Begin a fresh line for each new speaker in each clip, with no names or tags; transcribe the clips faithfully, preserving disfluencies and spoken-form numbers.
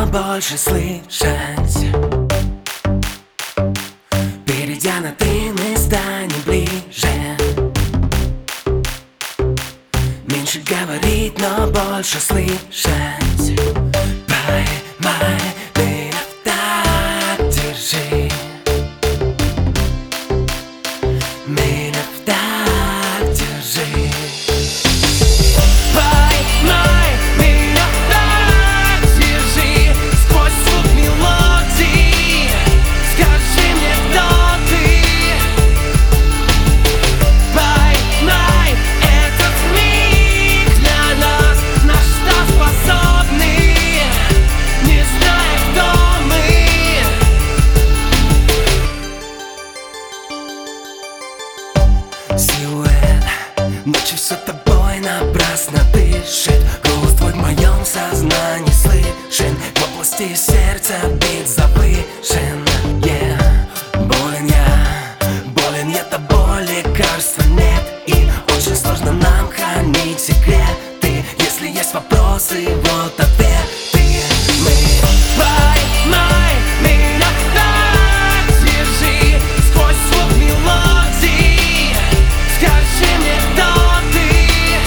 больше слышать. Перейдя на ты, мы станем ближе. Меньше говорить, но больше слышать. Поймай меня так, держи меня так, держи. Поймай меня так, держи. Сквозь звук мелодии скажи мне, кто ты. Поймай этот миг для нас, на что способны, не зная, кто мы. Силуэт ночи все тобой напрасно дышит. Голос твой в моем сознании слышен. В области сердца бит завышен. Yeah. Болен я, болен я тобой, лекарства нет. И очень сложно нам хранить секреты. Если есть вопросы, вот ответы. Мы поймай меня так, держи. Сквозь звук мелодии скажи мне, кто ты.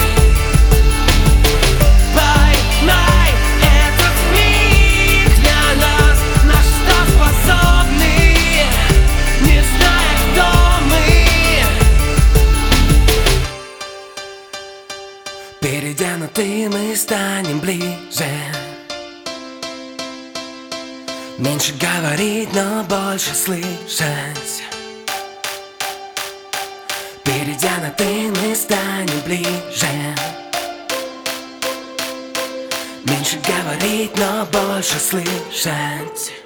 Поймай этот миг для нас, на что способны, не зная, кто мы. Перейдя на ты, мы станем ближе. Меньше говорить, но больше слышать. Перейдя на ты, мы станем ближе. Меньше говорить, но больше слышать.